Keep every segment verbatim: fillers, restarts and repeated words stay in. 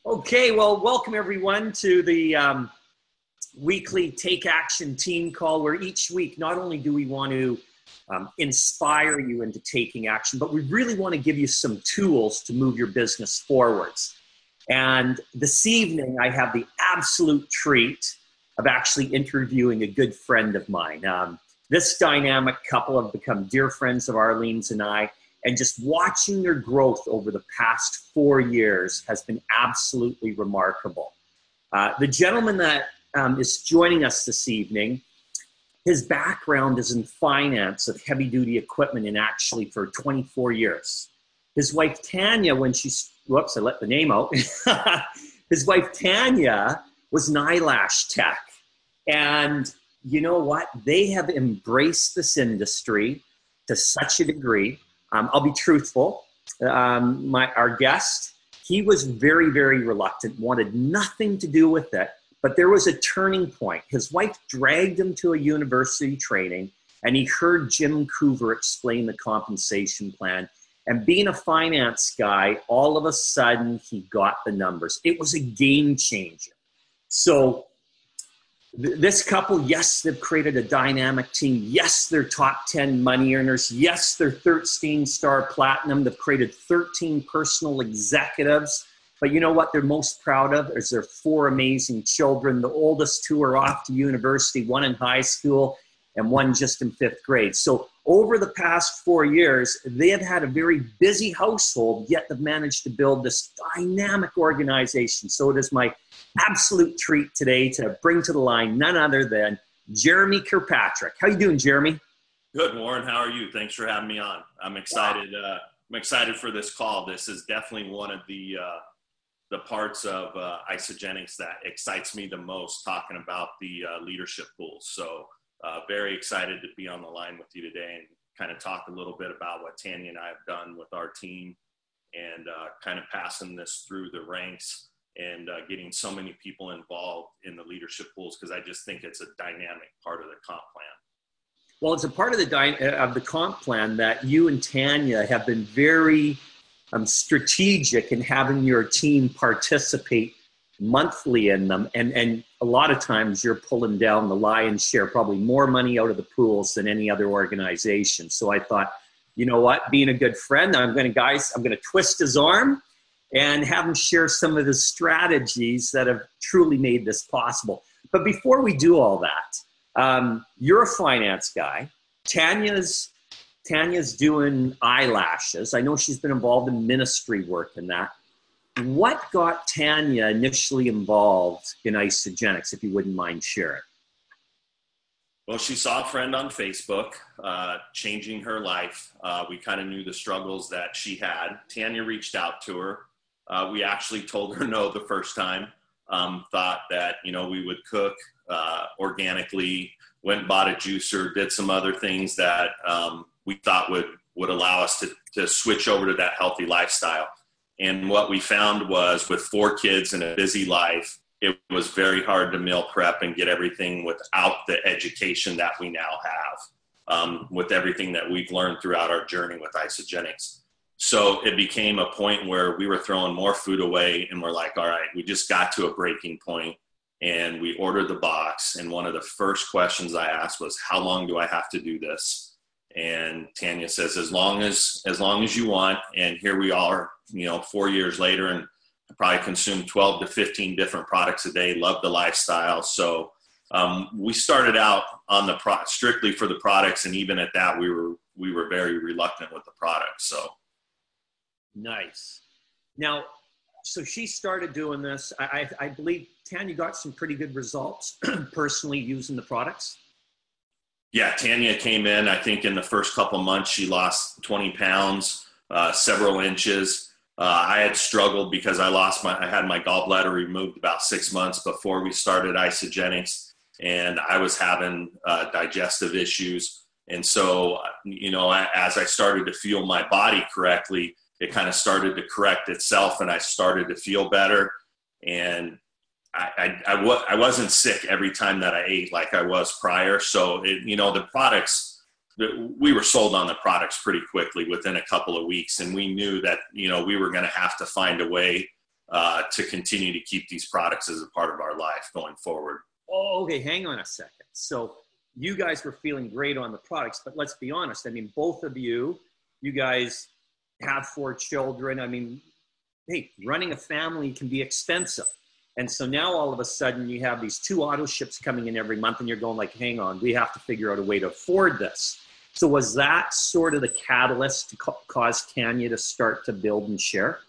Okay, well, welcome everyone to the um, weekly Take Action team call, where each week not only do we want to um, inspire you into taking action, but we really want to give you some tools to move your business forwards. And this evening, I have the absolute treat of actually interviewing a good friend of mine. Um, this dynamic couple have become dear friends of Arlene's and I. And just watching their growth over the past four years has been absolutely remarkable. Uh, the gentleman that um, is joining us this evening, his background is in finance of heavy-duty equipment, and actually for twenty-four years. His wife, Tanya, when she, whoops, I let the name out. His wife, Tanya, was an eyelash tech. And you know what? They have embraced this industry to such a degree. Um, I'll be truthful. Um, my our guest, he was very, very reluctant, wanted nothing to do with it. But there was a turning point. His wife dragged him to a university training, and he heard Jim Coover explain the compensation plan. And being a finance guy, all of a sudden, he got the numbers. It was a game changer. So this couple, yes, they've created a dynamic team. Yes, they're top ten money earners. Yes, they're thirteen star platinum. They've created thirteen personal executives. But you know what they're most proud of is their four amazing children. The oldest two are off to university, one in high school and one just in fifth grade. So over the past four years, they have had a very busy household, yet they've managed to build this dynamic organization. So it is my absolute treat today to bring to the line none other than Jeremy Kirkpatrick. How you doing, Jeremy? Good, Warren. How are you? Thanks for having me on. I'm excited. Uh, I'm excited for this call. This is definitely one of the uh, the parts of uh, Isagenix that excites me the most, talking about the uh, leadership pools. So uh, very excited to be on the line with you today and kind of talk a little bit about what Tanya and I have done with our team and uh, kind of passing this through the ranks and uh, getting so many people involved in the leadership pools, because I just think it's a dynamic part of the comp plan. Well, it's a part of the dy- of the comp plan that you and Tanya have been very um, strategic in having your team participate monthly in them. And, and a lot of times you're pulling down the lion's share, probably more money out of the pools than any other organization. So I thought, you know what, being a good friend, I'm going to, guys, I'm going to twist his arm and have him share some of the strategies that have truly made this possible. But before we do all that, um, you're a finance guy. Tanya's Tanya's doing eyelashes. I know she's been involved in ministry work and that. What got Tanya initially involved in Isagenix, if you wouldn't mind sharing? Well, she saw a friend on Facebook uh, changing her life. Uh, we kind of knew the struggles that she had. Tanya reached out to her. Uh, we actually told her no the first time, um, thought that, you know, we would cook uh, organically, went and bought a juicer, did some other things that um, we thought would, would allow us to, to switch over to that healthy lifestyle. And what we found was, with four kids and a busy life, it was very hard to meal prep and get everything without the education that we now have, um, with everything that we've learned throughout our journey with Isagenix. So it became a point where we were throwing more food away, and we're like, all right, we just got to a breaking point, and we ordered the box. And one of the first questions I asked was, how long do I have to do this? And Tanya says, as long as, as long as you want. And here we are, you know, four years later, and I probably consume twelve to fifteen different products a day, love the lifestyle. So um, we started out on the pro- strictly for the products. And even at that, we were, we were very reluctant with the products. So. Nice. Now, so she started doing this. I, I, I believe, Tanya, got some pretty good results personally using the products. Yeah, Tanya came in, I think in the first couple months, she lost twenty pounds, uh, several inches. Uh, I had struggled because I lost my, I had my gallbladder removed about six months before we started Isagenix, and I was having uh, digestive issues. And so, you know, as I started to feel my body correctly, it kind of started to correct itself, and I started to feel better. And I, I, I, w- I wasn't sick every time that I ate like I was prior. So, it, you know, the products, we were sold on the products pretty quickly within a couple of weeks. And we knew that, you know, we were going to have to find a way uh, to continue to keep these products as a part of our life going forward. Oh, okay. Hang on a second. So you guys were feeling great on the products, but let's be honest. I mean, both of you, you guys have four children. I mean, hey, running a family can be expensive. And so now all of a sudden you have these two auto ships coming in every month and you're going like, hang on, we have to figure out a way to afford this. So was that sort of the catalyst to ca- cause Tanya to start to build and share?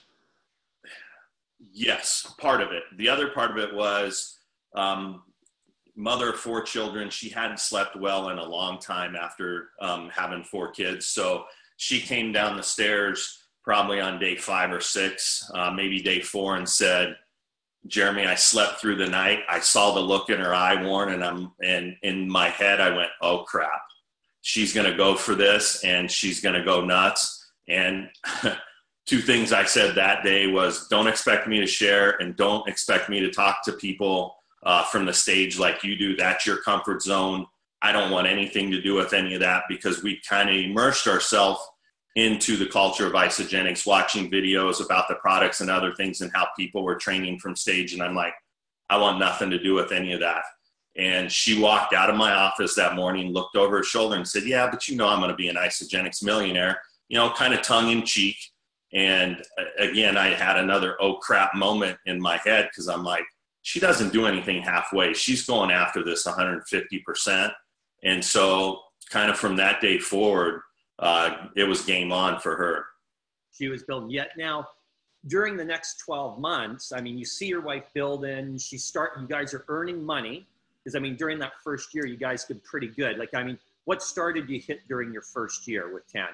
Yes, part of it. The other part of it was um, mother of four children. She hadn't slept well in a long time after um, having four kids. So she came down the stairs probably on day five or six, uh, maybe day four, and said, Jeremy, I slept through the night. I saw the look in her eye, Warren, and I'm and in my head I went, oh crap, she's going to go for this and she's going to go nuts. And two things I said that day was, don't expect me to share and don't expect me to talk to people uh, from the stage like you do. That's your comfort zone. I don't want anything to do with any of that, because we kind of immersed ourselves into the culture of Isagenix, watching videos about the products and other things and how people were training from stage. And I'm like, I want nothing to do with any of that. And she walked out of my office that morning, looked over her shoulder and said, yeah, but you know, I'm going to be an Isagenix millionaire, you know, kind of tongue in cheek. And again, I had another, oh crap moment in my head, because I'm like, she doesn't do anything halfway. She's going after this one hundred fifty percent. And so kind of from that day forward, Uh, it was game on for her. She was building. Yet now, during the next twelve months, I mean, you see your wife building. She start. You guys are earning money, because I mean, during that first year, you guys did pretty good. Like, I mean, what started you hit during your first year with Tanya?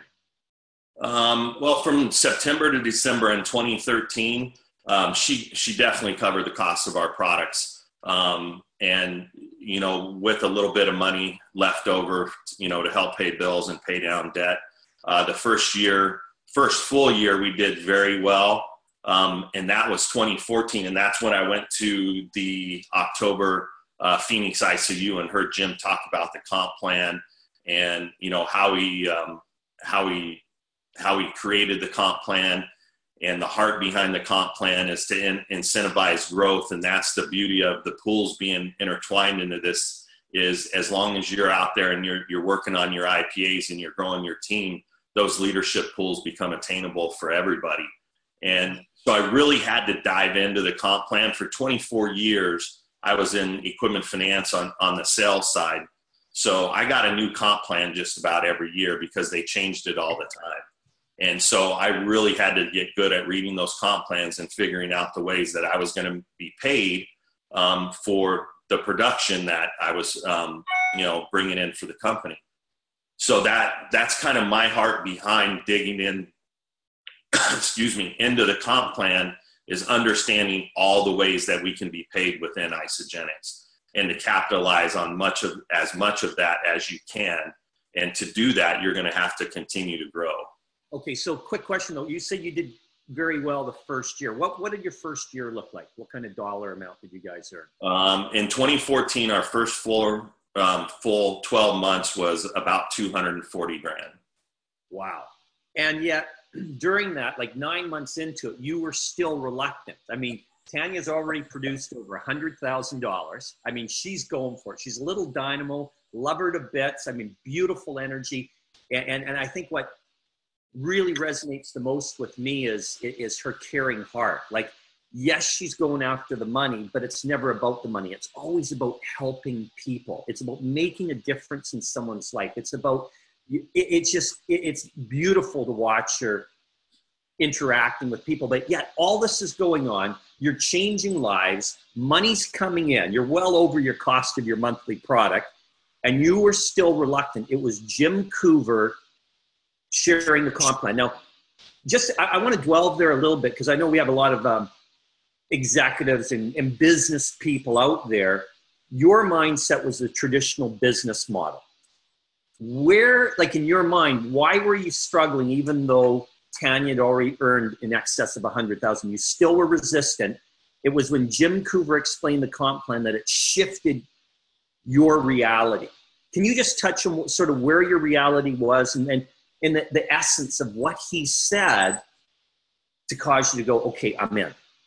Um, well, from September to December in twenty thirteen, um, she she definitely covered the cost of our products. Um, and you know, with a little bit of money left over, you know, to help pay bills and pay down debt. Uh, the first year, first full year, we did very well. Um, and that was twenty fourteen. And that's when I went to the October uh, Phoenix I C U and heard Jim talk about the comp plan and, you know, how he, um, how he, how he created the comp plan. And the heart behind the comp plan is to in, incentivize growth. And that's the beauty of the pools being intertwined into this, is as long as you're out there and you're, you're working on your I P As and you're growing your team, those leadership pools become attainable for everybody. And so I really had to dive into the comp plan. For twenty-four years, I was in equipment finance on, on the sales side. So I got a new comp plan just about every year because they changed it all the time. And so I really had to get good at reading those comp plans and figuring out the ways that I was going to be paid um, for the production that I was, um, you know, bringing in for the company. So that that's kind of my heart behind digging in, excuse me, into the comp plan, is understanding all the ways that we can be paid within Isagenix and to capitalize on much of as much of that as you can. And to do that, you're going to have to continue to grow. Okay, so quick question though. You said you did very well the first year. What what did your first year look like? What kind of dollar amount did you guys earn? Um, in twenty fourteen, our first full um, full twelve months was about two hundred forty grand. Wow. And yet during that, like nine months into it, you were still reluctant. I mean, Tanya's already produced over a hundred thousand dollars. I mean, she's going for it. She's a little dynamo, love her to bits. I mean, beautiful energy. And, and, and I think what really resonates the most with me is is her caring heart. Like, yes, she's going after the money, but it's never about the money. It's always about helping people. It's about making a difference in someone's life. It's about, it, it's just, it, it's beautiful to watch her interacting with people. But yet all this is going on. You're changing lives. Money's coming in. You're well over your cost of your monthly product. And you were still reluctant. It was Jim Coover sharing the comp plan. Now, just I, I want to dwell there a little bit, because I know we have a lot of um, executives and, and business people out there. Your mindset was the traditional business model. Where, like in your mind, why were you struggling even though Tanya had already earned in excess of one hundred thousand? You still were resistant. It was when Jim Coover explained the comp plan that it shifted your reality. Can you just touch on sort of where your reality was and then in the, the essence of what he said to cause you to go, okay, I'm in?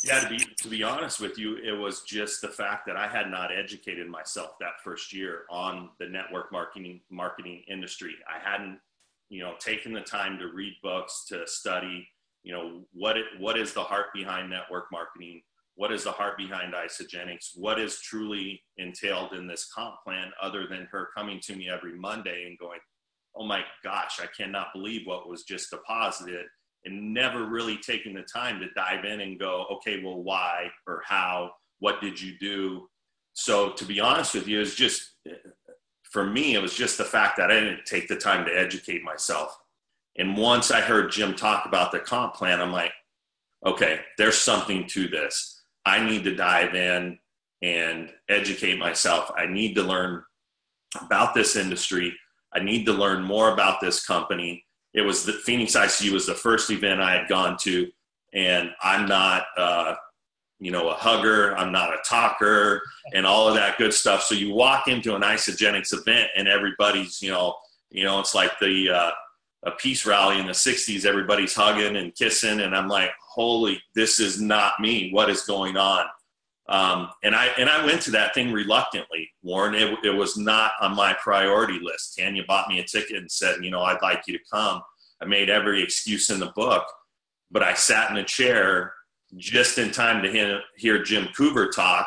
Yeah, to be to be honest with you, it was just the fact that I had not educated myself that first year on the network marketing marketing industry. I hadn't, you know, taken the time to read books, to study, you know, what it what is the heart behind network marketing? What is the heart behind Isagenix? What is truly entailed in this comp plan, other than her coming to me every Monday and going, "Oh my gosh, I cannot believe what was just deposited," and never really taking the time to dive in and go, okay, well, why or how, what did you do? So to be honest with you, it's just, for me, it was just the fact that I didn't take the time to educate myself. And once I heard Jim talk about the comp plan, I'm like, okay, there's something to this. I need to dive in and educate myself. I need to learn about this industry. I need to learn more about this company. It was the Phoenix I C U was the first event I had gone to, and I'm not, uh, you know, a hugger. I'm not a talker and all of that good stuff. So you walk into an Isagenix event and everybody's, you know, you know, it's like the uh, a peace rally in the sixties. Everybody's hugging and kissing, and I'm like, holy, this is not me. What is going on? Um, and I and I went to that thing reluctantly, Warren. It, it was not on my priority list. Tanya bought me a ticket and said, you know, I'd like you to come. I made every excuse in the book, but I sat in a chair just in time to hear, hear Jim Coover talk.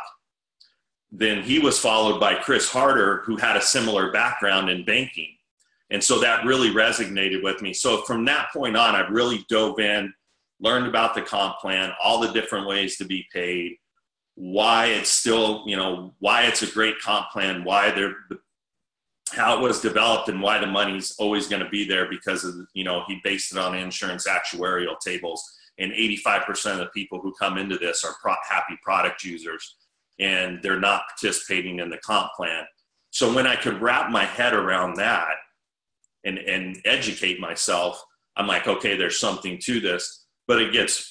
Then he was followed by Chris Harder, who had a similar background in banking. And so that really resonated with me. So from that point on, I really dove in, learned about the comp plan, all the different ways to be paid, why it's still, you know, why it's a great comp plan, why they're, how it was developed, and why the money's always going to be there, because of, you know, he based it on insurance actuarial tables, and eighty-five percent of the people who come into this are pro- happy product users, and they're not participating in the comp plan. So when I could wrap my head around that and, and educate myself, I'm like, okay, there's something to this. But it gets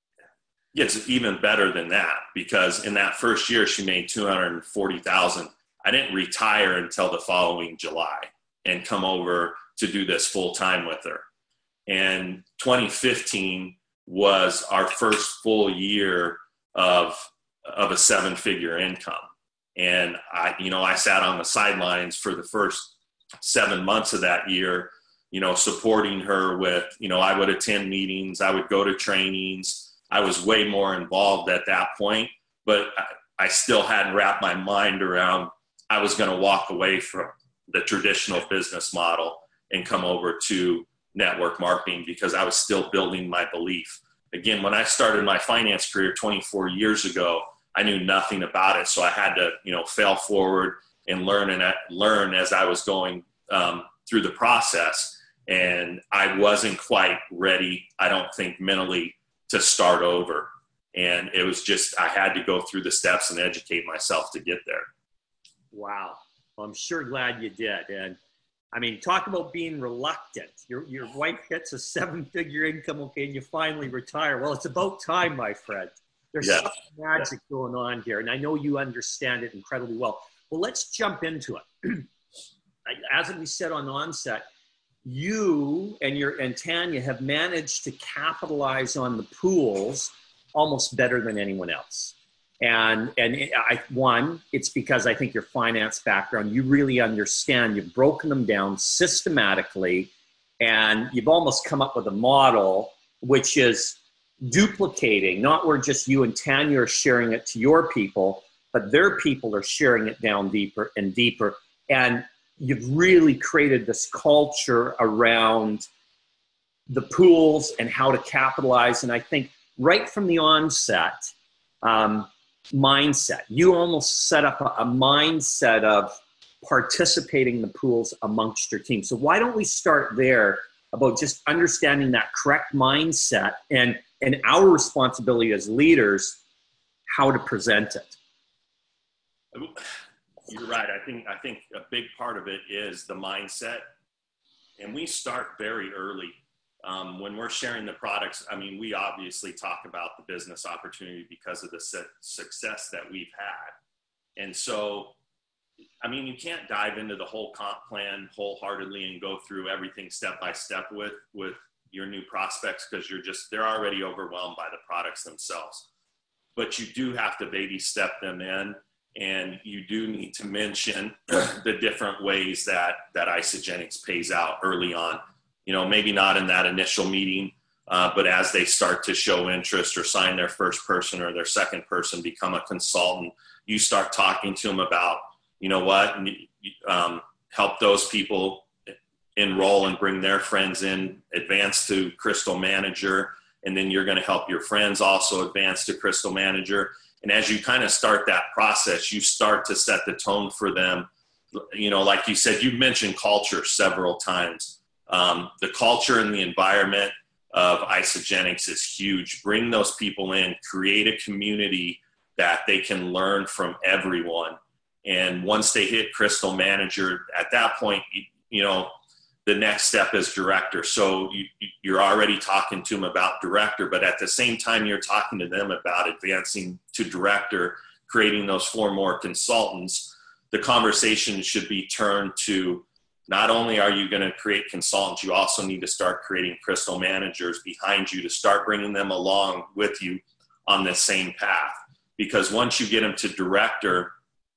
gets even better than that, because in that first year she made two hundred forty thousand dollars. I didn't retire until the following July and come over to do this full time with her. And twenty fifteen was our first full year of of a seven figure income. And I, you know, I sat on the sidelines for the first seven months of that year, you know, supporting her with, you know, I would attend meetings, I would go to trainings. I was way more involved at that point, but I, I still hadn't wrapped my mind around I was going to walk away from the traditional business model and come over to network marketing, because I was still building my belief. Again, when I started my finance career twenty-four years ago, I knew nothing about it. So I had to, you know, fail forward and learn and learn as I was going um, through the process. And I wasn't quite ready, I don't think, mentally, to start over. And it was just, I had to go through the steps and educate myself to get there. Wow. Well, I'm sure glad you did. And I mean, talk about being reluctant. Your your wife gets a seven-figure income, okay, and you finally retire. Well, it's about time, my friend. There's yeah. some magic yeah. going on here, and I know you understand it incredibly well. Well, let's jump into it. As we said on onset, you and your and Tanya have managed to capitalize on the pools almost better than anyone else. And and I, one, it's because I think your finance background, you really understand. You've broken them down systematically, and you've almost come up with a model which is duplicating, not where just you and Tanya are sharing it to your people, but their people are sharing it down deeper and deeper. And you've really created this culture around the pools and how to capitalize. And I think right from the onset, um, mindset, you almost set up a, a mindset of participating in the pools amongst your team. So why don't we start there about just understanding that correct mindset and, and our responsibility as leaders, how to present it. You're right. I think I think a big part of it is the mindset, and we start very early. Um, when we're sharing the products, I mean, we obviously talk about the business opportunity because of the su- success that we've had. And so, I mean, you can't dive into the whole comp plan wholeheartedly and go through everything step by step with, with your new prospects, because you're just, they're already overwhelmed by the products themselves. but you do have to baby step them in. And you do need to mention the different ways that, that Isagenix pays out early on. You know, maybe not in that initial meeting, uh, but as they start to show interest or sign their first person or their second person, become a consultant, you start talking to them about, you know what, um, help those people enroll and bring their friends in, advance to Crystal Manager, and then you're going to help your friends also advance to Crystal Manager. And as you kind of start that process, you start to set the tone for them. You know, like you said, you mentioned culture several times. Um, the culture and the environment of Isagenix is huge. Bring those people in, create a community that they can learn from everyone. And once they hit Crystal Manager, at that point, you, you know, the next step is director. So you, you're already talking to them about director, but at the same time, you're talking to them about advancing to director, creating those four more consultants. The conversation should be turned to not only are you going to create consultants, you also need to start creating Crystal Managers behind you to start bringing them along with you on this same path. Because once you get them to director,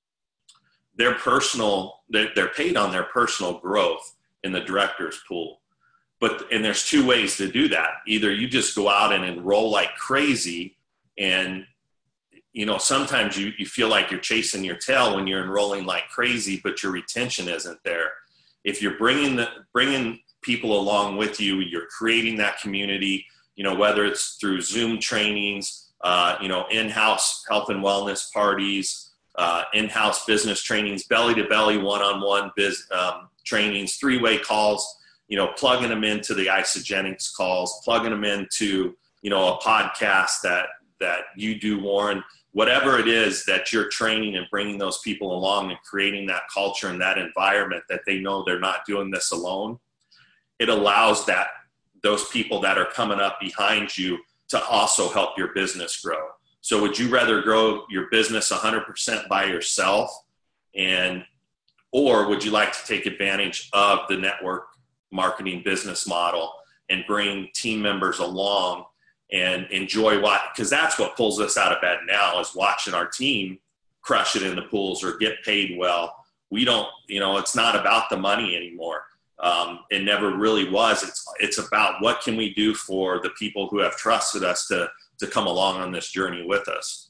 their personal, they're, they're paid on their personal growth in the director's pool. But, and there's two ways to do that. Either you just go out and enroll like crazy, and, you know, sometimes you, you feel like you're chasing your tail when you're enrolling like crazy, but your retention isn't there. If you're bringing the, bringing people along with you, you're creating that community, you know, whether it's through Zoom trainings, uh, you know, in-house health and wellness parties, uh, in-house business trainings, belly-to-belly, one-on-one biz, um, trainings, three-way calls, you know, plugging them into the Isagenix calls, plugging them into, you know, a podcast that, that you do, Warren, whatever it is that you're training and bringing those people along and creating that culture and that environment that they know they're not doing this alone. It allows that those people that are coming up behind you to also help your business grow. So would you rather grow your business one hundred percent by yourself, and or would you like to take advantage of the network marketing business model and bring team members along and enjoy what, because that's what pulls us out of bed now, is watching our team crush it in the pools or get paid well. We don't, you know, it's not about the money anymore. Um, it never really was. It's, it's about what can we do for the people who have trusted us to, to come along on this journey with us.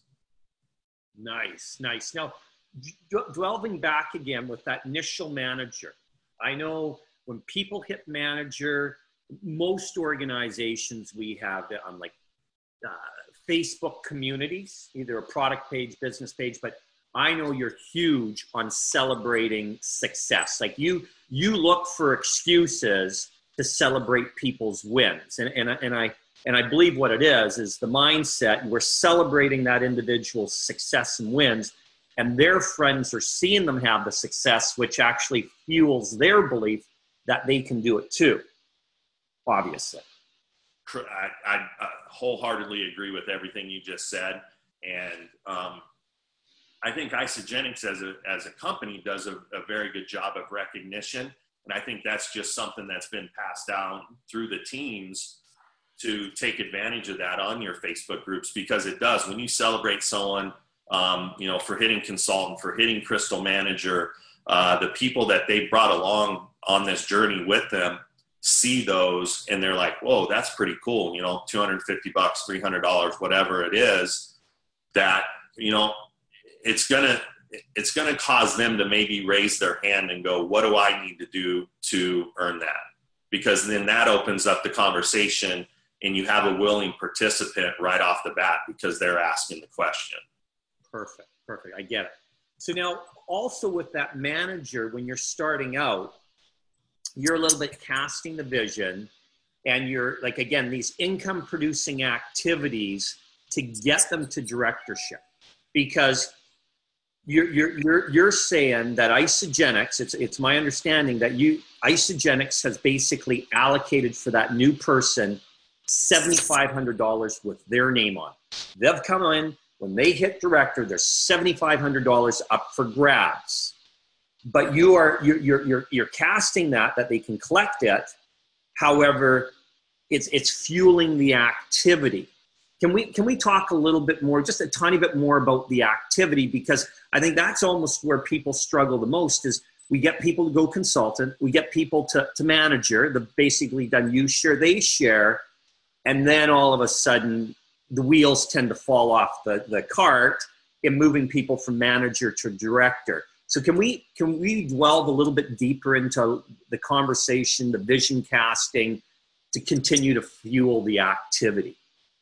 Nice, nice. Now, d- delving back again with that initial manager, I know when people hit manager, most organizations we have on like uh, Facebook communities, either a product page, business page, but I know you're huge on celebrating success. Like you, you look for excuses to celebrate people's wins. And, and, and I, and I believe what it is, is the mindset. We're celebrating that individual's success and wins, and their friends are seeing them have the success, which actually fuels their belief that they can do it too. Obviously. I, I, I wholeheartedly agree with everything you just said. And um, I think Isagenix as a, as a company does a, a very good job of recognition. And I think that's just something that's been passed down through the teams to take advantage of that on your Facebook groups, because it does. When you celebrate someone, um, you know, for hitting consultant, for hitting Crystal Manager, uh, the people that they brought along on this journey with them see those and they're like, whoa, that's pretty cool. You know, two hundred fifty bucks, three hundred dollars, whatever it is, that, you know, it's going to, it's going to cause them to maybe raise their hand and go, what do I need to do to earn that? Because then that opens up the conversation and you have a willing participant right off the bat because they're asking the question. Perfect. Perfect. I get it. So now also with that manager, when you're starting out, you're a little bit casting the vision, and you're like, again, these income producing activities to get them to directorship, because you're, you're, you're, you're saying that Isagenix, it's, it's my understanding that you, Isagenix has basically allocated for that new person seven thousand five hundred dollars with their name on it. They've come in, when they hit director, there's seven thousand five hundred dollars up for grabs. But you are you're you're you're, you're casting that that they can collect it. However, it's it's fueling the activity. can we can we talk a little bit more, just a tiny bit more about the activity? Because I think that's almost where people struggle the most is we get people to go consultant, we get people to, to manager, the basically done you share, they share, and then all of a sudden the wheels tend to fall off the, the cart in moving people from manager to director. So can we can we delve a little bit deeper into the conversation, the vision casting, to continue to fuel the activity?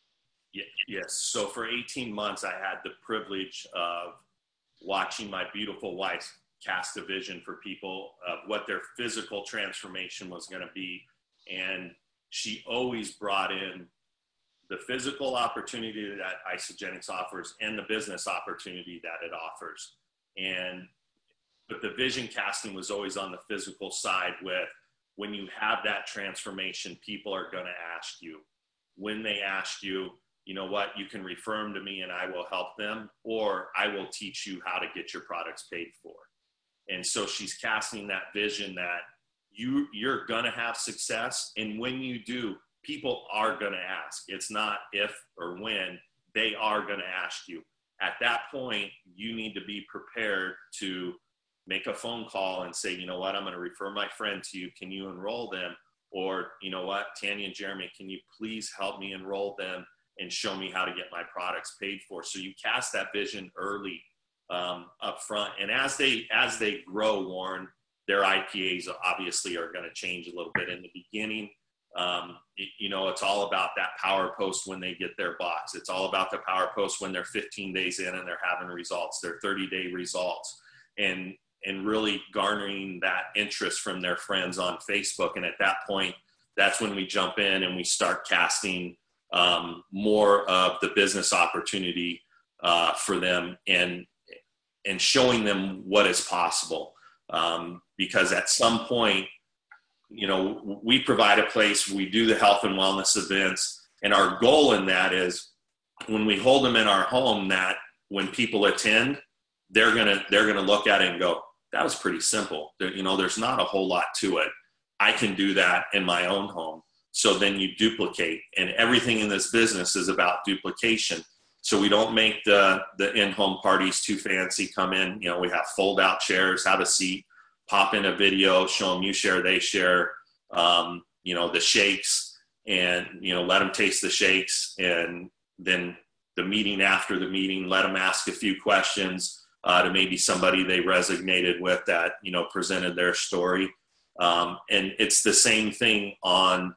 Yes. So for eighteen months, I had the privilege of watching my beautiful wife cast a vision for people of what their physical transformation was going to be. And she always brought in the physical opportunity that Isagenix offers and the business opportunity that it offers. And but the vision casting was always on the physical side with, when you have that transformation, people are going to ask you. When they ask you, you know what, you can refer them to me and I will help them, or I will teach you how to get your products paid for. And so she's casting that vision that you, you're going to have success. And when you do, people are going to ask. It's not if or when, they are going to ask you. At that point, you need to be prepared to make a phone call and say, you know what, I'm going to refer my friend to you. Can you enroll them? Or, you know what, Tanya and Jeremy, can you please help me enroll them and show me how to get my products paid for? So you cast that vision early um, up front. And as they, as they grow, Warren, their I P As obviously are going to change a little bit. In the beginning, um, it, you know, it's all about that power post when they get their box. It's all about the power post when they're fifteen days in and they're having results, their thirty day results, and, and really garnering that interest from their friends on Facebook. And at that point, that's when we jump in and we start casting um, more of the business opportunity uh, for them and, and showing them what is possible. Um, because at some point, you know, we provide a place, we do the health and wellness events, and our goal in that is when we hold them in our home, that when people attend, they're going to, they're going to look at it and go, that was pretty simple. There, you know, there's not a whole lot to it. I can do that in my own home. So then you duplicate, and everything in this business is about duplication. So we don't make the, the in-home parties too fancy. Come in, you know, we have fold out chairs, have a seat, pop in a video, show them you share, they share, um, you know, the shakes, and, you know, let them taste the shakes. And then the meeting after the meeting, let them ask a few questions uh, to maybe somebody they resonated with that, you know, presented their story. Um, and it's the same thing on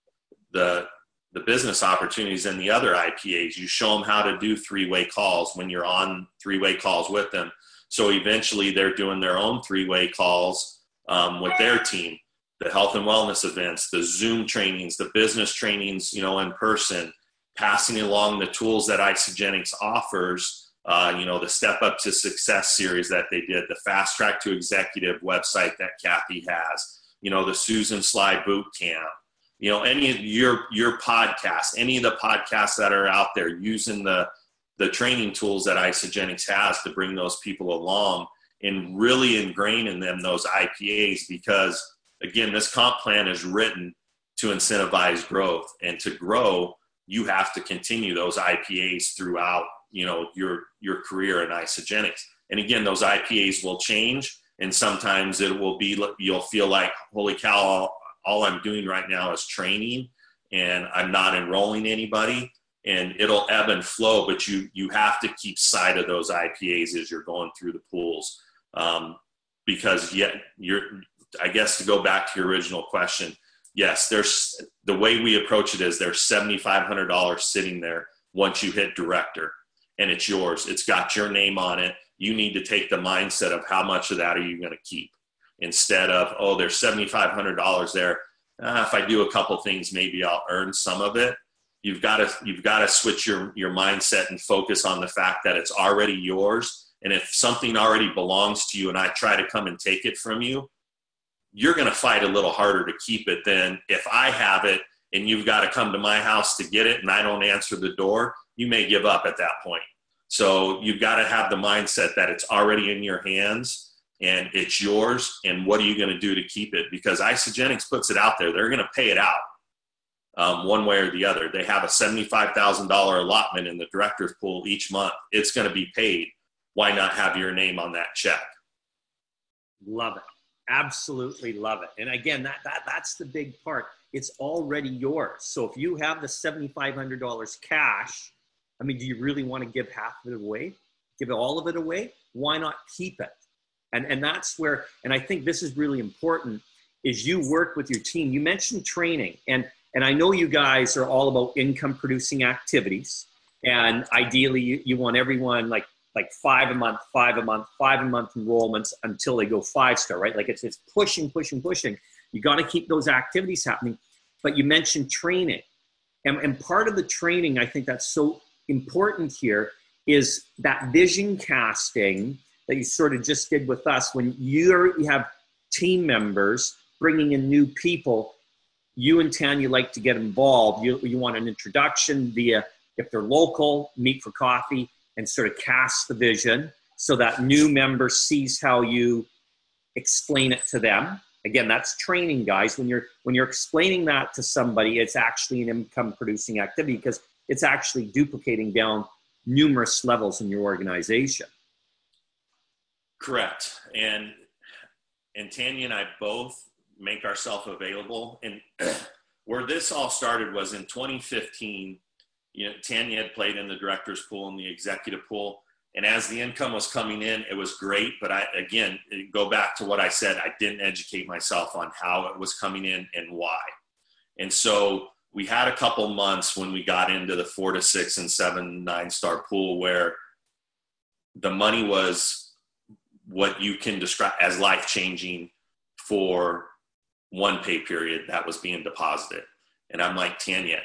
the, the business opportunities and the other I P As. You show them how to do three-way calls when you're on three-way calls with them. So eventually they're doing their own three-way calls um, with their team, the health and wellness events, the Zoom trainings, the business trainings, you know, in person, passing along the tools that Isagenix offers, uh, you know, the Step Up to Success series that they did, the Fast Track to Executive website that Kathy has, you know, the Susan Sly Boot Camp, you know, any of your, your podcasts, any of the podcasts that are out there using the, the training tools that Isagenix has to bring those people along and really ingrain in them those I P As, because again, this comp plan is written to incentivize growth, and to grow, you have to continue those I P As throughout, you know, your, your career in Isagenix. And again, those I P As will change, and sometimes it will be, you'll feel like, holy cow, all, all I'm doing right now is training and I'm not enrolling anybody. And it'll ebb and flow, but you you have to keep sight of those I P As as you're going through the pools, um, because yet you're. I guess to go back to your original question, yes, there's the way we approach it is there's seventy-five hundred dollars sitting there once you hit director, and it's yours. It's got your name on it. You need to take the mindset of how much of that are you going to keep, instead of, oh, there's seventy-five hundred dollars there. Uh, if I do a couple things, maybe I'll earn some of it. You've got to you've got to switch your, your mindset and focus on the fact that it's already yours. And if something already belongs to you and I try to come and take it from you, you're going to fight a little harder to keep it than if I have it and you've got to come to my house to get it and I don't answer the door. You may give up at that point. So you've got to have the mindset that it's already in your hands and it's yours. And what are you going to do to keep it? Because Isagenix puts it out there. They're going to pay it out. um, one way or the other. They have a seventy-five thousand dollars allotment in the director's pool each month. It's going to be paid. Why not have your name on that check? Love it. Absolutely love it. And again, that, that that's the big part. It's already yours. So if you have the seventy-five hundred dollars cash, I mean, do you really want to give half of it away? Give all of it away? Why not keep it? And and that's where, and I think this is really important, is you work with your team. You mentioned training, and and I know you guys are all about income producing activities, and ideally you, you want everyone like like five a month, five a month, five a month enrollments until they go five star, right? Like it's it's pushing, pushing, pushing. You got to keep those activities happening. But you mentioned training, and and part of the training, I think that's so important here, is that vision casting that you sort of just did with us. When you're, you have team members bringing in new people, you and Tanya like to get involved. You, you want an introduction via, if they're local, meet for coffee and sort of cast the vision so that new member sees how you explain it to them. Again, that's training, guys. When you're, when you're explaining that to somebody, it's actually an income producing activity because it's actually duplicating down numerous levels in your organization. Correct. And and Tanya and I both make ourselves available. And where this all started was in twenty fifteen. You know, Tanya had played in the director's pool and the executive pool. And as the income was coming in, it was great. But I, again, go back to what I said, I didn't educate myself on how it was coming in and why. And so we had a couple months when we got into the four to six and seven, nine star pool where the money was what you can describe as life-changing for one pay period that was being deposited. And I'm like, Tanya,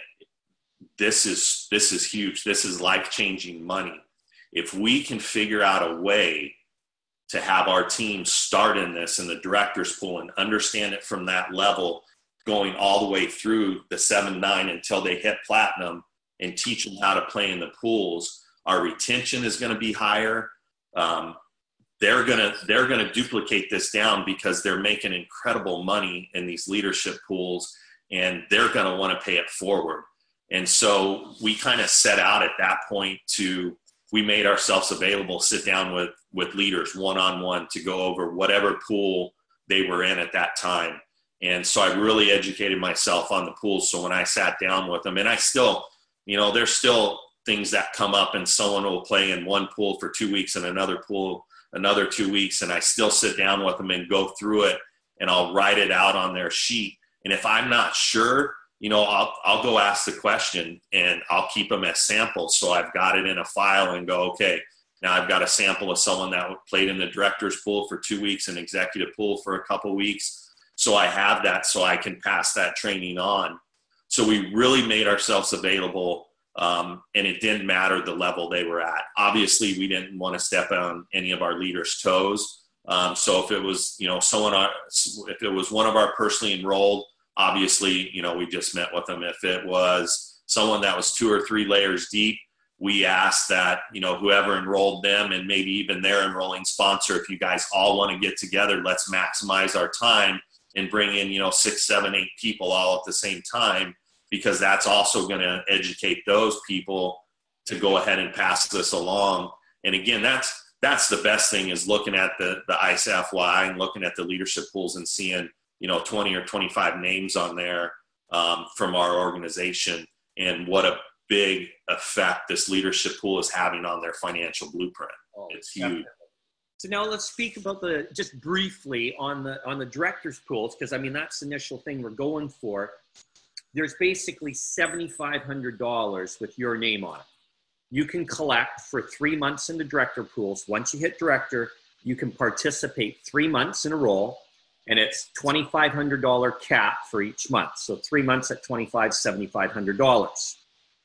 this is, this is huge. This is life-changing money. If we can figure out a way to have our team start in this in the director's pool and understand it from that level, going all the way through the seven, nine until they hit platinum and teach them how to play in the pools, our retention is going to be higher. Um, they're going to, they're going to duplicate this down because they're making incredible money in these leadership pools and they're going to want to pay it forward. And so we kind of set out at that point to, we made ourselves available, sit down with, with leaders one-on-one to go over whatever pool they were in at that time. And so I really educated myself on the pools. So when I sat down with them, and I still, you know, there's still things that come up and someone will play in one pool for two weeks and another pool, another two weeks. And I still sit down with them and go through it and I'll write it out on their sheet. And if I'm not sure, you know, I'll, I'll go ask the question and I'll keep them as samples. So I've got it in a file and go, okay, now I've got a sample of someone that played in the director's pool for two weeks and executive pool for a couple weeks. So I have that so I can pass that training on. So we really made ourselves available, um, and it didn't matter the level they were at. Obviously, we didn't want to step on any of our leaders' toes. Um, so if it was, you know, someone, if it was one of our personally enrolled, obviously, you know, we just met with them. If it was someone that was two or three layers deep, we asked that, you know, whoever enrolled them and maybe even their enrolling sponsor, if you guys all want to get together, let's maximize our time and bring in, you know, six, seven, eight people all at the same time, because that's also going to educate those people to go ahead and pass this along. And again, that's, that's the best thing, is looking at the, the I S A F Y and looking at the leadership pools and seeing, you know, twenty or twenty-five names on there um, from our organization, and what a big effect this leadership pool is having on their financial blueprint. Oh, it's huge. Definitely. So now let's speak about the, just briefly on the, on the director's pools, because I mean, that's the initial thing we're going for. There's basically seventy-five hundred dollars with your name on it. You can collect for three months in the director pools. Once you hit director, you can participate three months in a row, and it's twenty-five hundred dollars cap for each month. So three months at twenty-five, seventy-five hundred dollars.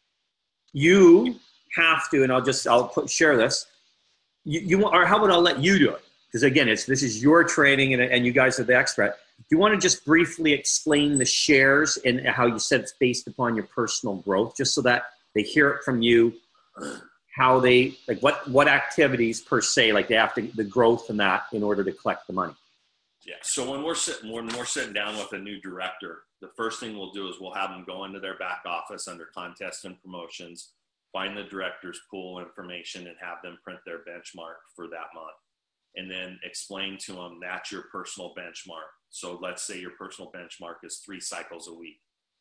You have to, and I'll just, I'll put, share this. You, you or how about I'll let you do it? Because again, it's, this is your training and, and you guys are the expert. Do you want to just briefly explain the shares and how you said it's based upon your personal growth, just so that they hear it from you, how they, like what, what activities per se, like they have to, the growth in that in order to collect the money? Yeah. So when we're sitting, when we're sitting down with a new director, the first thing we'll do is we'll have them go into their back office under contests and promotions, find the director's pool information and have them print their benchmark for that month. And then explain to them that's your personal benchmark. So let's say your personal benchmark is three cycles a week.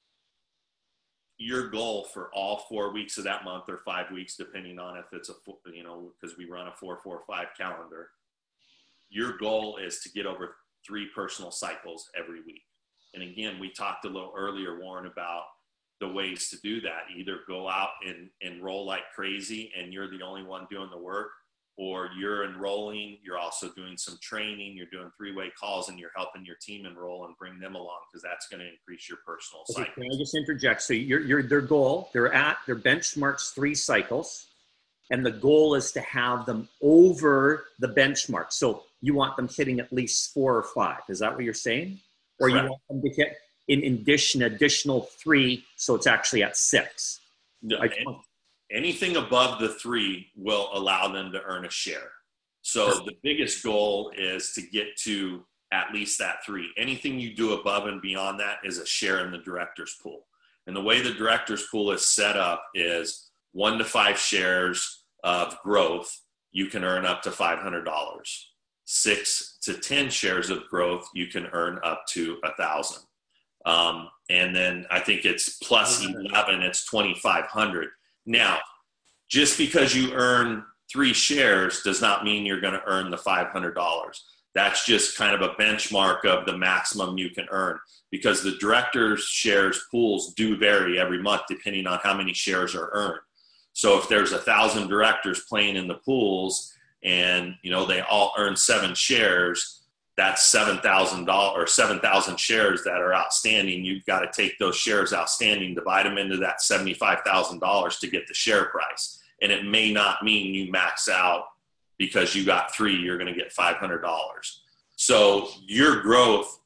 Your goal for all four weeks of that month or five weeks, depending on if it's a, you know, because we run a four, four, five calendar, your goal is to get over three personal cycles every week. And again, we talked a little earlier, Warren, about the ways to do that. Either go out and, and roll like crazy and you're the only one doing the work, or you're enrolling, you're also doing some training, you're doing three-way calls and you're helping your team enroll and bring them along, because that's going to increase your personal okay, cycle. Can I just interject? So you're, you're, their goal, they're at, their benchmark's three cycles, and the goal is to have them over the benchmark. So you want them hitting at least four or five. Is that what you're saying? Or Correct. You want them to hit in addition, additional three, so it's actually at six? No, I, anything above the three will allow them to earn a share. So the biggest goal is to get to at least that three. Anything you do above and beyond that is a share in the director's pool. And the way the director's pool is set up is one to five shares of growth, you can earn up to five hundred dollars. Six to ten shares of growth, you can earn up to a thousand. Um, and then I think it's plus eleven, it's twenty-five hundred. Now, just because you earn three shares does not mean you're going to earn the five hundred dollars. That's just kind of a benchmark of the maximum you can earn, because the director's shares pools do vary every month depending on how many shares are earned. So if there's a thousand directors playing in the pools and, you know, they all earn seven shares, that's seven thousand dollars or seven thousand shares that are outstanding. You've got to take those shares outstanding, divide them into that seventy-five thousand dollars to get the share price. And it may not mean you max out because you got three, you're going to get five hundred dollars. So your growth,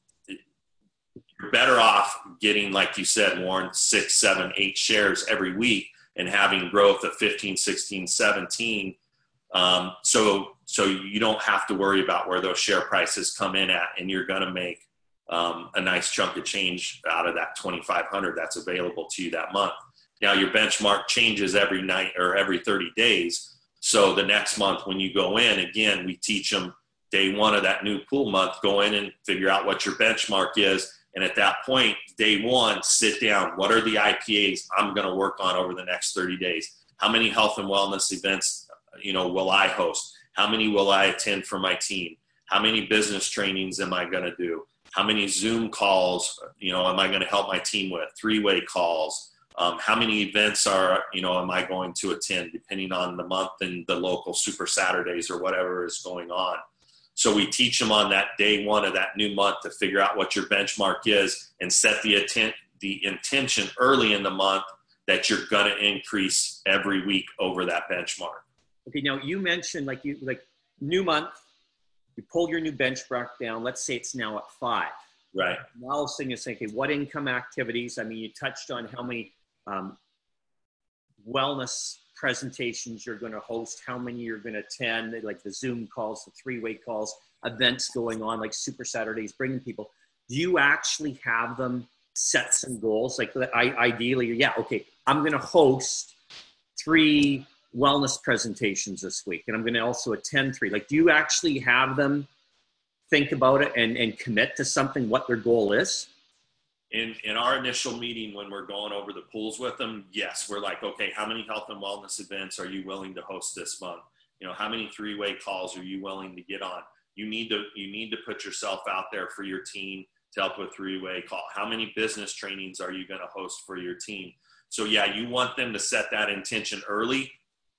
you're better off getting, like you said, Warren, six, seven, eight shares every week and having growth of fifteen, sixteen, seventeen. Um, so, so you don't have to worry about where those share prices come in at, and you're going to make um, a nice chunk of change out of that twenty-five hundred that's available to you that month. Now your benchmark changes every night or every thirty days. So the next month when you go in, again, we teach them day one of that new pool month, go in and figure out what your benchmark is. And at that point, day one, sit down. What are the I P As I'm going to work on over the next thirty days? How many health and wellness events, you know, will I host? How many will I attend for my team? How many business trainings am I going to do? How many Zoom calls, you know, am I going to help my team with? Three-way calls. Um, how many events are, you know, am I going to attend, depending on the month and the local Super Saturdays or whatever is going on. So we teach them on that day one of that new month to figure out what your benchmark is and set the intent, the intention early in the month that you're going to increase every week over that benchmark. Okay, now you mentioned like you like new month, you pull your new benchmark down. Let's say it's now at five. Right. Now all of a sudden you're saying, okay, what income activities? I mean, you touched on how many um, wellness presentations you're going to host, how many you're going to attend, like the Zoom calls, the three-way calls, events going on like Super Saturdays, bringing people. Do you actually have them set some goals? Like I, ideally, yeah, okay, I'm going to host three wellness presentations this week, and I'm going to also attend three. Like, do you actually have them think about it and, and commit to something, what their goal is? In in our initial meeting, when we're going over the pools with them, yes, we're like, okay, how many health and wellness events are you willing to host this month? You know, how many three-way calls are you willing to get on? You need to you need to put yourself out there for your team to help with three-way call. How many business trainings are you going to host for your team? So yeah, you want them to set that intention early.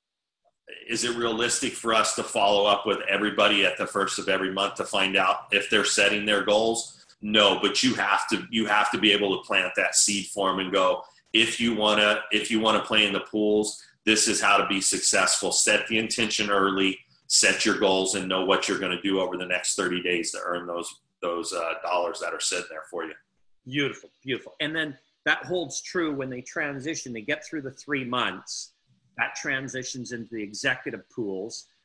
Is it realistic for us to follow up with everybody at the first of every month to find out if they're setting their goals? No, but you have to you have to be able to plant that seed for them and go, if you wanna if you wanna play in the pools, this is how to be successful. Set the intention early, set your goals, and know what you're going to do over the next thirty days to earn those those uh, dollars that are sitting there for you. Beautiful, beautiful. And then that holds true when they transition. They get through the three months. That transitions into the executive pools.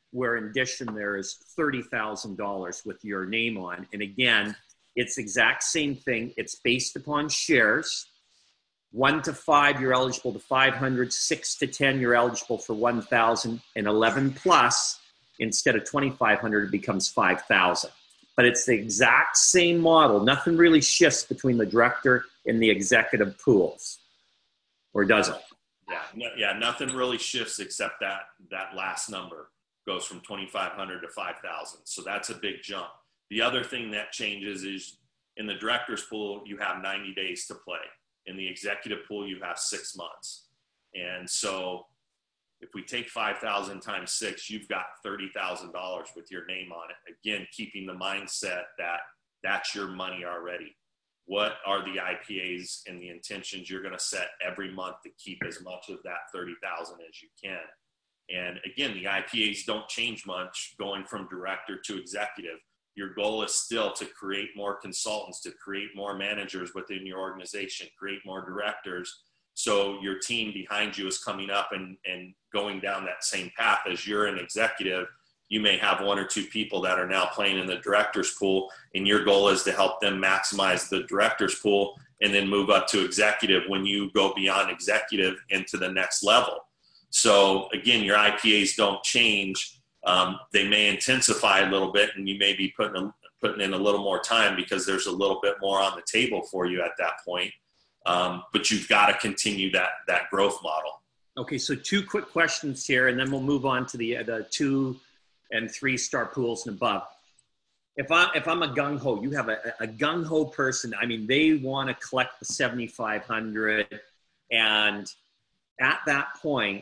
where in addition there is thirty thousand dollars with your name on. And again, it's exact same thing. It's based upon shares. One to five, you're eligible to five hundred. Six to ten, you're eligible for one thousand. And eleven plus, instead of twenty-five hundred, it becomes five thousand. But it's the exact same model. Nothing really shifts between the director and the executive pools. Or does it? Yeah, no, yeah, nothing really shifts except that that last number goes from twenty-five hundred to five thousand. So that's a big jump. The other thing that changes is in the director's pool, you have ninety days to play. In the executive pool, you have six months. And so if we take five thousand times six, you've got thirty thousand dollars with your name on it. Again, keeping the mindset that that's your money already. What are the I P As and the intentions you're going to set every month to keep as much of that thirty thousand as you can? And again, the I P As don't change much going from director to executive. Your goal is still to create more consultants, to create more managers within your organization, create more directors. So your team behind you is coming up and, and going down that same path. As you're an executive, you may have one or two people that are now playing in the director's pool, and your goal is to help them maximize the director's pool and then move up to executive when you go beyond executive into the next level. So again, your I P As don't change. Um, they may intensify a little bit, and you may be putting, a, putting in a little more time because there's a little bit more on the table for you at that point. Um, but you've got to continue that, that growth model. Okay, so two quick questions here, and then we'll move on to the, the two and three star pools and above. If, I, if I'm a gung-ho, you have a, a gung-ho person, I mean, they want to collect the seventy-five hundred, and at that point,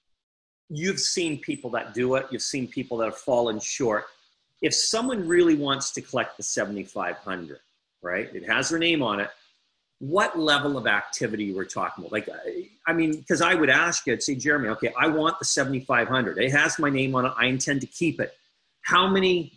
you've seen people that do it. You've seen people that have fallen short. If someone really wants to collect the seventy-five hundred, right, it has their name on it, what level of activity we're talking about? Like, I mean, because I would ask you, I'd say, Jeremy, okay, I want the seventy-five hundred. It has my name on it. I intend to keep it. How many,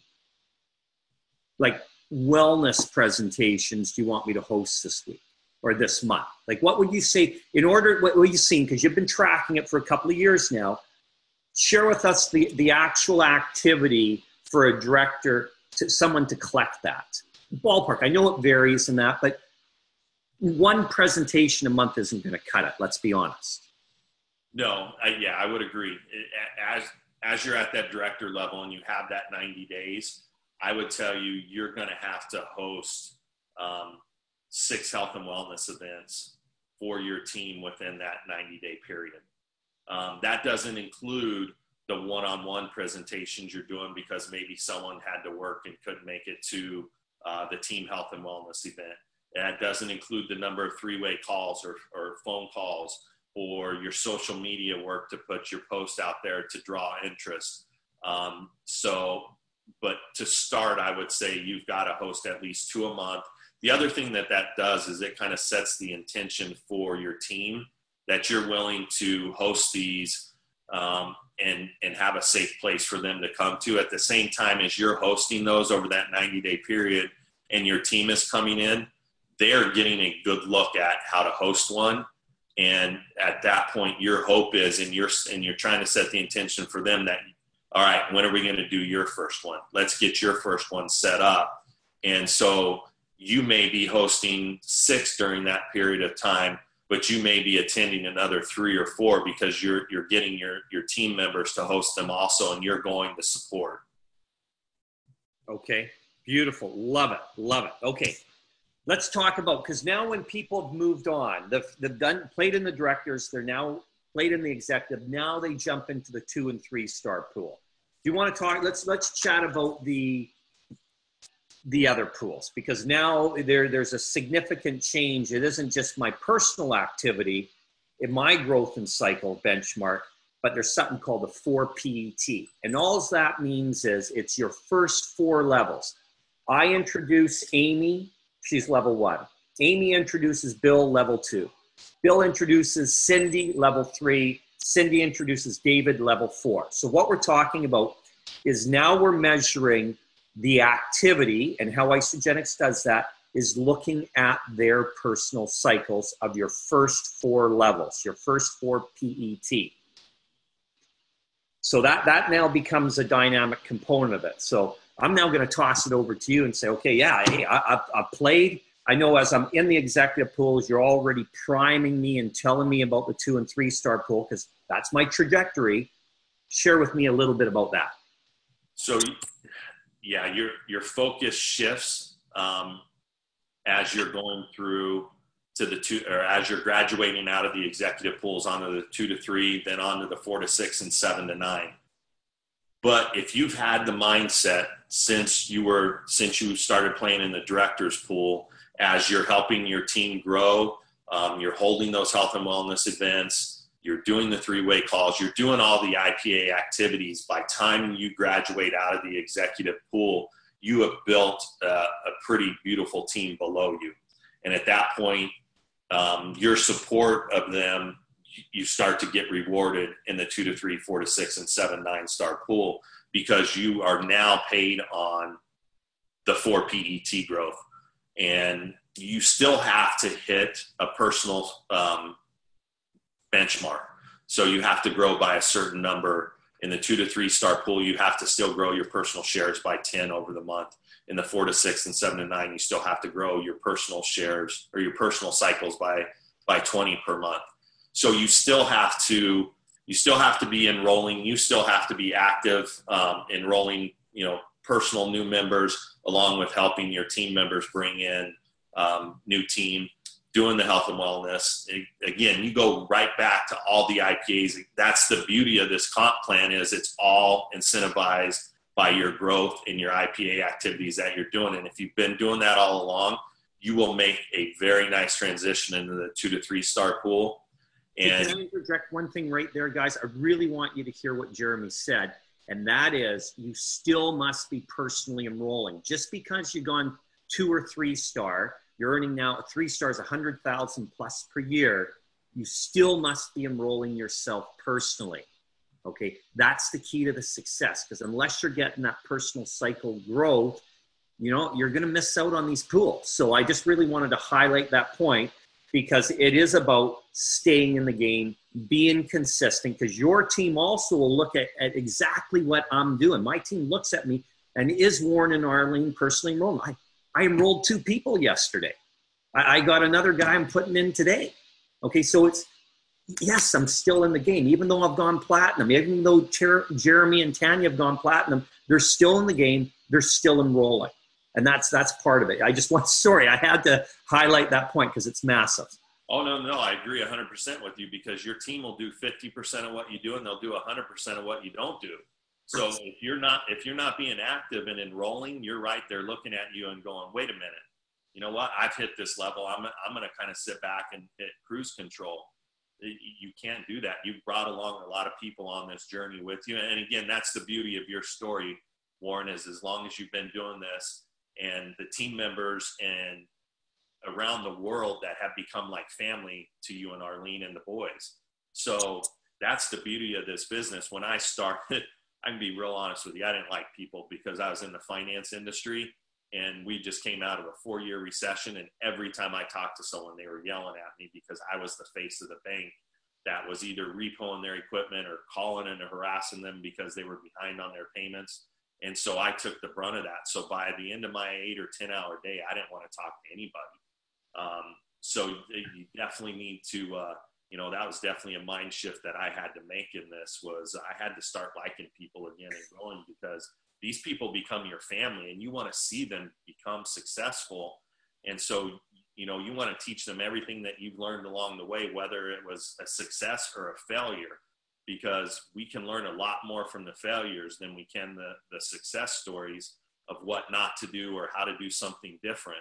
like, wellness presentations do you want me to host this week or this month? Like, what would you say in order, what would you seen? Because you've been tracking it for a couple of years now. Share with us the, the actual activity for a director, to someone to collect that. Ballpark, I know it varies in that, but one presentation a month isn't going to cut it. Let's be honest. No, I, yeah, I would agree. As, as you're at that director level and you have that ninety days, I would tell you, you're going to have to host um, six health and wellness events for your team within that ninety day period. Um, that doesn't include the one-on-one presentations you're doing because maybe someone had to work and couldn't make it to uh, the team health and wellness event. That doesn't include the number of three-way calls or, or phone calls or your social media work to put your post out there to draw interest. Um, so, but to start, I would say you've got to host at least two a month. The other thing that that does is it kind of sets the intention for your team that you're willing to host these um, and, and have a safe place for them to come to. At the same time as you're hosting those over that ninety day period and your team is coming in, they're getting a good look at how to host one. And at that point, your hope is, and you're, and you're trying to set the intention for them that, all right, when are we going to do your first one? Let's get your first one set up. And so you may be hosting six during that period of time, but you may be attending another three or four because you're you're getting your, your team members to host them also, and you're going to support. Okay, beautiful. Love it, love it. Okay, let's talk about, because now when people have moved on, they've, they've done played in the directors, they're now played in the executive, now they jump into the two and three star pool. Do you want to talk, let's let's chat about the the other pools, because now there, there's a significant change. It isn't just my personal activity in my growth and cycle benchmark, but there's something called the four P E T. And all that means is it's your first four levels. I introduce Amy, she's level one. Amy introduces Bill, level two. Bill introduces Cindy, level three. Cindy introduces David, level four. So what we're talking about is now we're measuring the activity, and how Isagenix does that is looking at their personal cycles of your first four levels, your first four P E T. So that, that now becomes a dynamic component of it. So I'm now going to toss it over to you and say, okay, yeah, hey, I, I've, I've played. I know as I'm in the executive pools, you're already priming me and telling me about the two and three star pool because that's my trajectory. Share with me a little bit about that. So, yeah, your your focus shifts um, as you're going through to the two, or as you're graduating out of the executive pools onto the two to three, then onto the four to six and seven to nine. But if you've had the mindset since you were since you started playing in the directors pool, as you're helping your team grow, um, you're holding those health and wellness events, you're doing the three-way calls, you're doing all the I P A activities. By time you graduate out of the executive pool, you have built uh, a pretty beautiful team below you. And at that point, um, your support of them, you start to get rewarded in the two to three, four to six, and seven, nine star pool because you are now paid on the four P E T growth. And you still have to hit a personal um, benchmark. So you have to grow by a certain number. In the two to three star pool, you have to still grow your personal shares by ten over the month. In the four to six and seven to nine, you still have to grow your personal shares or your personal cycles by, by twenty per month. So you still have to, you still have to be enrolling. You still have to be active, um, enrolling, you know, personal new members, along with helping your team members bring in um, new team, doing the health and wellness. It, again, you go right back to all the I P As. That's the beauty of this comp plan is it's all incentivized by your growth in your I P A activities that you're doing. And if you've been doing that all along, you will make a very nice transition into the two to three star pool. And can I interject one thing right there, guys? I really want you to hear what Jeremy said. And that is you still must be personally enrolling. Just because you've gone two or three star, you're earning now a three stars, one hundred thousand plus per year. You still must be enrolling yourself personally. Okay. That's the key to the success. Because unless you're getting that personal cycle growth, you know, you're going to miss out on these pools. So I just really wanted to highlight that point because it is about staying in the game, being consistent, because your team also will look at, at exactly what I'm doing. My team looks at me and is Warren and Arlene personally enrolled. I, I enrolled two people yesterday. I, I got another guy I'm putting in today. Okay, so it's, yes, I'm still in the game. Even though I've gone platinum, even though Jer- Jeremy and Tanya have gone platinum, they're still in the game. They're still enrolling. And that's that's part of it. I just want, sorry, I had to highlight that point because it's massive. Oh, no, no, I agree one hundred percent with you because your team will do fifty percent of what you do and they'll do one hundred percent of what you don't do. So if you're not if you're not being active and enrolling, you're right there looking at you and going, wait a minute, you know what? I've hit this level. I'm, I'm going to kind of sit back and hit cruise control. You can't do that. You've brought along a lot of people on this journey with you. And again, that's the beauty of your story, Warren, is as long as you've been doing this and the team members and around the world that have become like family to you and Arlene and the boys. So that's the beauty of this business. When I started, I can be real honest with you, I didn't like people because I was in the finance industry and we just came out of a four-year recession, and every time I talked to someone, they were yelling at me because I was the face of the bank that was either repoing their equipment or calling and harassing them because they were behind on their payments. And so I took the brunt of that. So by the end of my eight or ten hour day, I didn't want to talk to anybody. Um, so you definitely need to, uh, you know, that was definitely a mind shift that I had to make in this was I had to start liking people again and growing because these people become your family and you want to see them become successful. And so, you know, you want to teach them everything that you've learned along the way, whether it was a success or a failure, because we can learn a lot more from the failures than we can the, the success stories of what not to do or how to do something different.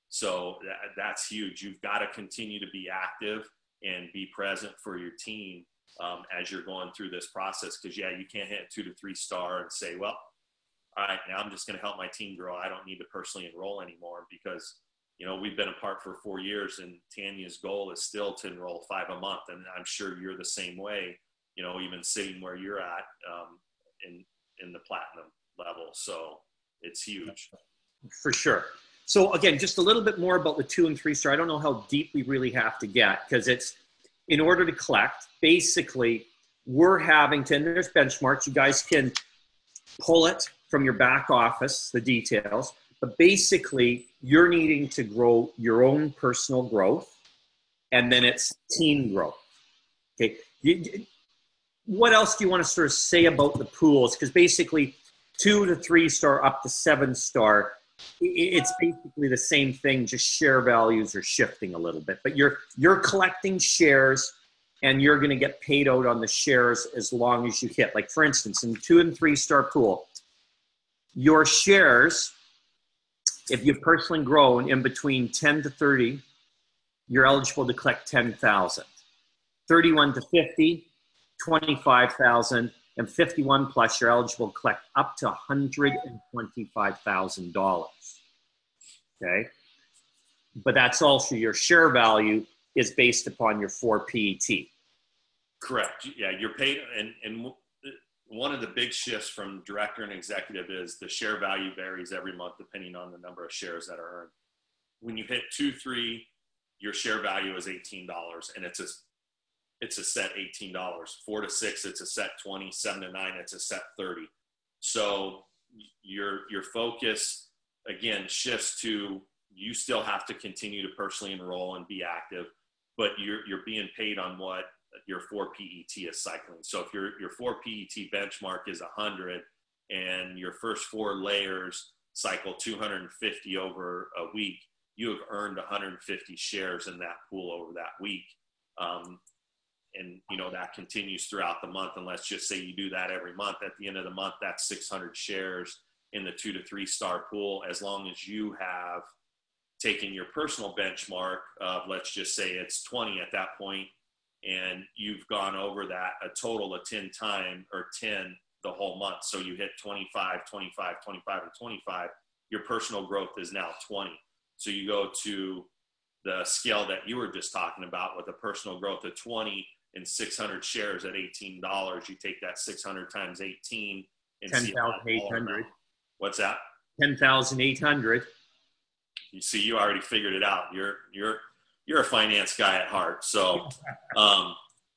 So that, that's huge. You've got to continue to be active and be present for your team um, as you're going through this process. Because, yeah, you can't hit two to three star and say, well, all right, now I'm just going to help my team grow. I don't need to personally enroll anymore because, you know, we've been apart for four years and Tanya's goal is still to enroll five a month. And I'm sure you're the same way, you know, even sitting where you're at um, in, in the platinum level. So it's huge. For sure. So again, just a little bit more about the two and three star. I don't know how deep we really have to get because it's in order to collect, basically we're having to, and there's benchmarks, you guys can pull it from your back office, the details, but basically you're needing to grow your own personal growth, and then it's team growth. Okay. You, what else do you want to sort of say about the pools? Because basically two to three star up to seven star, it's basically the same thing, just share values are shifting a little bit, but you're you're collecting shares and you're going to get paid out on the shares as long as you hit. Like for instance, in two and three star pool, your shares, if you've personally grown in between ten to thirty, you're eligible to collect ten thousand. thirty-one to fifty, twenty-five thousand, and fifty-one plus, you're eligible to collect up to one hundred twenty-five thousand dollars. Okay? But that's also your share value is based upon your four P E T. Correct. Yeah, you're paid, and, and one of the big shifts from director and executive is the share value varies every month depending on the number of shares that are earned. When you hit two, three, your share value is eighteen dollars, and it's a it's a set eighteen dollars. Four to six, it's a set twenty. Seven to nine, it's a set thirty. So your your focus again shifts to, you still have to continue to personally enroll and be active, but you're you're being paid on what your four P E T is cycling. So if your your four P E T benchmark is one hundred and your first four layers cycle two hundred fifty over a week, you have earned one hundred fifty shares in that pool over that week. Um, and, you know, that continues throughout the month. And let's just say you do that every month. At the end of the month, that's six hundred shares in the two to three star pool, as long as you have taken your personal benchmark of, let's just say it's twenty at that point, and you've gone over that a total of ten times or ten the whole month. So you hit twenty-five, twenty-five, twenty-five, and twenty-five. Your personal growth is now twenty. So you go to the scale that you were just talking about with a personal growth of twenty and six hundred shares at eighteen dollars. You take that six hundred times eighteen and ten thousand eight hundred. What's that? ten thousand eight hundred. You see, you already figured it out. You're you're you're a finance guy at heart. So um,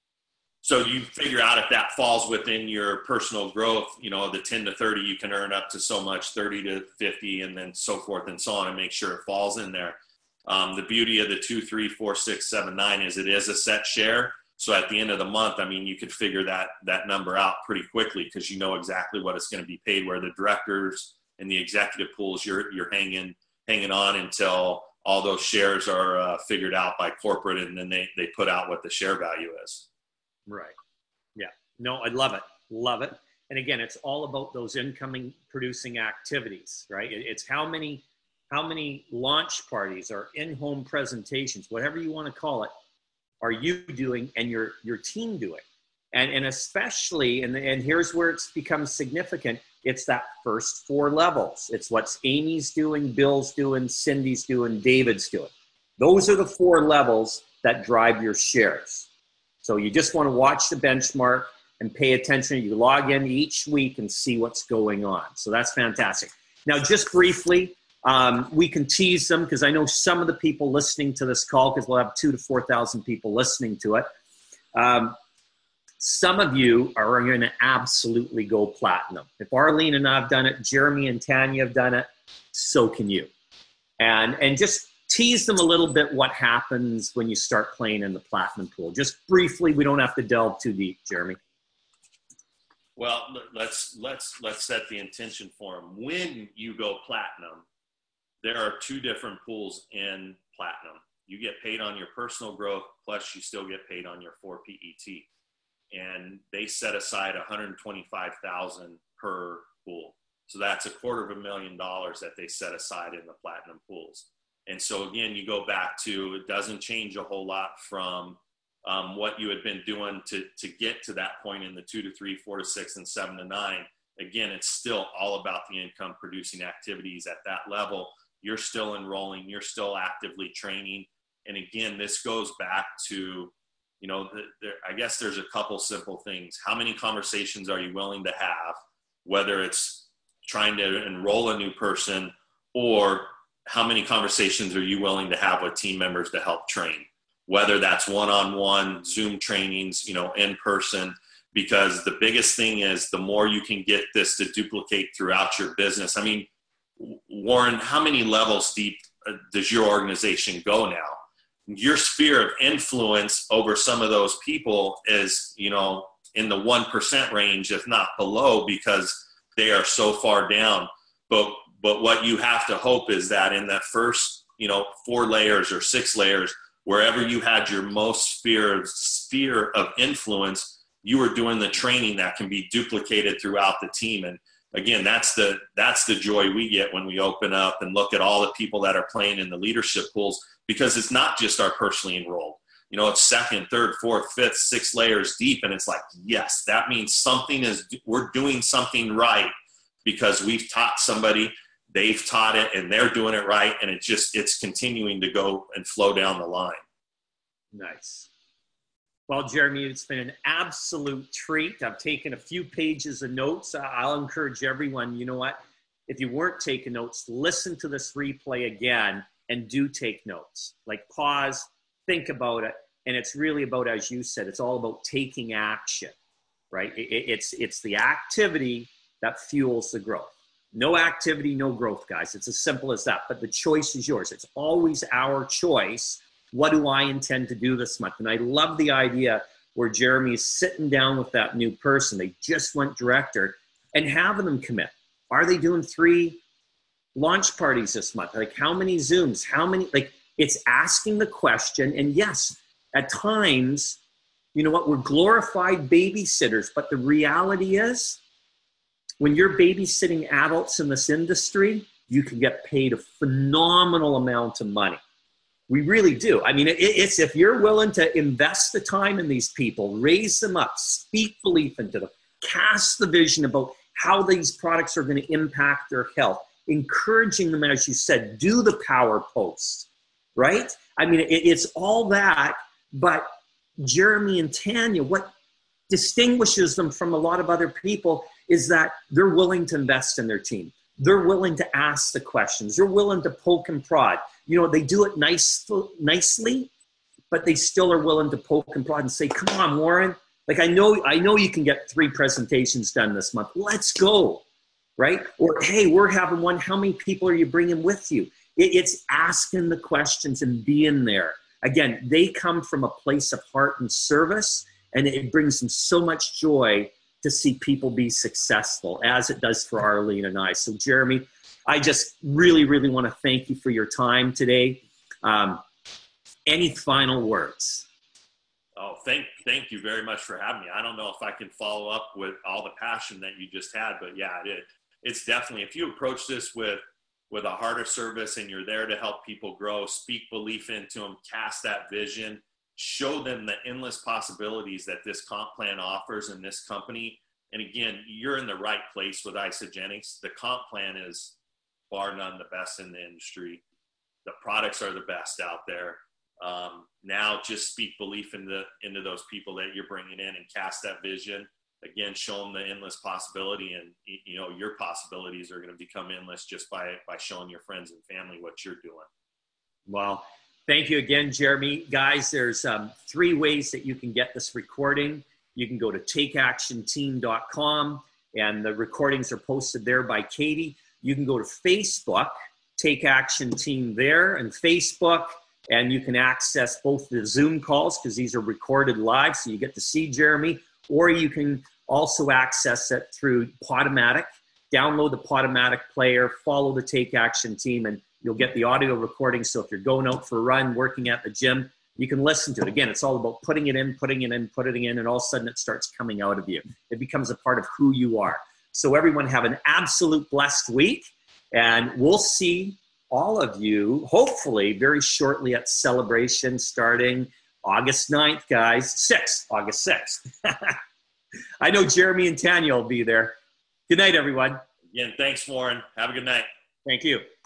so you figure out if that falls within your personal growth, you know, the ten to thirty, you can earn up to so much, thirty to fifty, and then so forth and so on, and make sure it falls in there. Um, the beauty of the two, three, four, six, seven, nine is it is a set share. So at the end of the month, I mean, you could figure that that number out pretty quickly because you know exactly what it's going to be paid. Where the directors and the executive pools, you're you're hanging hanging on until all those shares are uh, figured out by corporate, and then they they put out what the share value is. Right. Yeah. No, I love it. Love it. And again, it's all about those incoming producing activities, right? It, it's how many how many launch parties or in-home presentations, whatever you want to call it, are you doing and your your team doing? And and especially, and, and here's where it's become significant, it's that first four levels. It's what Amy's doing, Bill's doing, Cindy's doing, David's doing. Those are the four levels that drive your shares. So you just want to watch the benchmark and pay attention. You log in each week and see what's going on. So that's fantastic. Now, just briefly, um, we can tease them because I know some of the people listening to this call, because we'll have two to four thousand people listening to it. Um, some of you are going to absolutely go platinum. If Arlene and I have done it, Jeremy and Tanya have done it, so can you. And and just tease them a little bit what happens when you start playing in the platinum pool. Just briefly, we don't have to delve too deep, Jeremy. Well, let's let's let's set the intention for them. When you go platinum, there are two different pools in platinum. You get paid on your personal growth, plus you still get paid on your four P E T. And they set aside one hundred twenty-five thousand dollars per pool. So that's a quarter of a million dollars that they set aside in the platinum pools. And so again, you go back to, it doesn't change a whole lot from um, what you had been doing to, to get to that point in the two to three, four to six, and seven to nine. Again, it's still all about the income producing activities at that level. You're still enrolling, you're still actively training. And again, this goes back to, you know, the, there, I guess there's a couple simple things. How many conversations are you willing to have, whether it's trying to enroll a new person, or how many conversations are you willing to have with team members to help train, whether that's one-on-one Zoom trainings, you know, in person. because the biggest thing is the more you can get this to duplicate throughout your business. I mean, Warren, how many levels deep does your organization go now? Your sphere of influence over some of those people is, you know, in the one percent range, if not below, because they are so far down. But, but what you have to hope is that in that first, you know, four layers or six layers, wherever you had your most sphere of, sphere of influence, you were doing the training that can be duplicated throughout the team. And again, that's the, that's the joy we get when we open up and look at all the people that are playing in the leadership pools, because it's not just our personally enrolled. You know, it's second, third, fourth, fifth, six layers deep. And it's like, yes, that means something is, we're doing something right because we've taught somebody, they've taught it, and they're doing it right. And it just, it's continuing to go and flow down the line. Nice. Well, Jeremy, it's been an absolute treat. I've taken a few pages of notes. I'll encourage everyone, you know what? If you weren't taking notes, listen to this replay again and do take notes. Like, pause, think about it. And it's really about, as you said, it's all about taking action, right? It, it's, it's the activity that fuels the growth. No activity, no growth, guys. It's as simple as that. But the choice is yours. It's always our choice. What do I intend to do this month? And I love the idea where Jeremy is sitting down with that new person. They just went director, and having them commit. Are they doing three launch parties this month? Like, how many Zooms? How many? Like, it's asking the question. And yes, at times, you know what? We're glorified babysitters. But the reality is, when you're babysitting adults in this industry, you can get paid a phenomenal amount of money. We really do. I mean, it, it's if you're willing to invest the time in these people, raise them up, speak belief into them, cast the vision about how these products are going to impact their health, encouraging them, as you said, do the power posts, right? I mean, it, it's all that, but Jeremy and Tanya, what distinguishes them from a lot of other people is that they're willing to invest in their team. They're willing to ask the questions. They're willing to poke and prod. You know, they do it nice, nicely, but they still are willing to poke and prod and say, come on, Warren. Like, I know, I know you can get three presentations done this month. Let's go, right? Or, hey, we're having one. How many people are you bringing with you? It, it's asking the questions and being there. Again, they come from a place of heart and service, and it brings them so much joy to see people be successful, as it does for Arlene and I. So, Jeremy, I just really, really want to thank you for your time today. Um, any final words? Oh, thank, thank you very much for having me. I don't know if I can follow up with all the passion that you just had, but yeah, it, it's definitely, if you approach this with, with a heart of service and you're there to help people grow, speak belief into them, cast that vision, show them the endless possibilities that this comp plan offers in this company. And again, you're in the right place with Isagenix. The comp plan is bar none the best in the industry. The products are the best out there. Um, now just speak belief into, into those people that you're bringing in and cast that vision. Again, show them the endless possibility, and you know, your possibilities are going to become endless just by, by showing your friends and family what you're doing. Well, thank you again, Jeremy. Guys, there's um, three ways that you can get this recording. You can go to take action team dot com, and the recordings are posted there by Katie. You can go to Facebook, Take Action Team there, and Facebook, and you can access both the Zoom calls because these are recorded live, so you get to see Jeremy, or you can also access it through Podomatic. Download the Podomatic player, follow the Take Action Team, and you'll get the audio recording. So if you're going out for a run, working at the gym, you can listen to it. Again, it's all about putting it in, putting it in, putting it in, and all of a sudden it starts coming out of you. It becomes a part of who you are. So everyone have an absolute blessed week, and we'll see all of you, hopefully, very shortly at Celebration starting August ninth, guys. sixth, August sixth. I know Jeremy and Tanya will be there. Good night, everyone. Again, thanks, Warren. Have a good night. Thank you.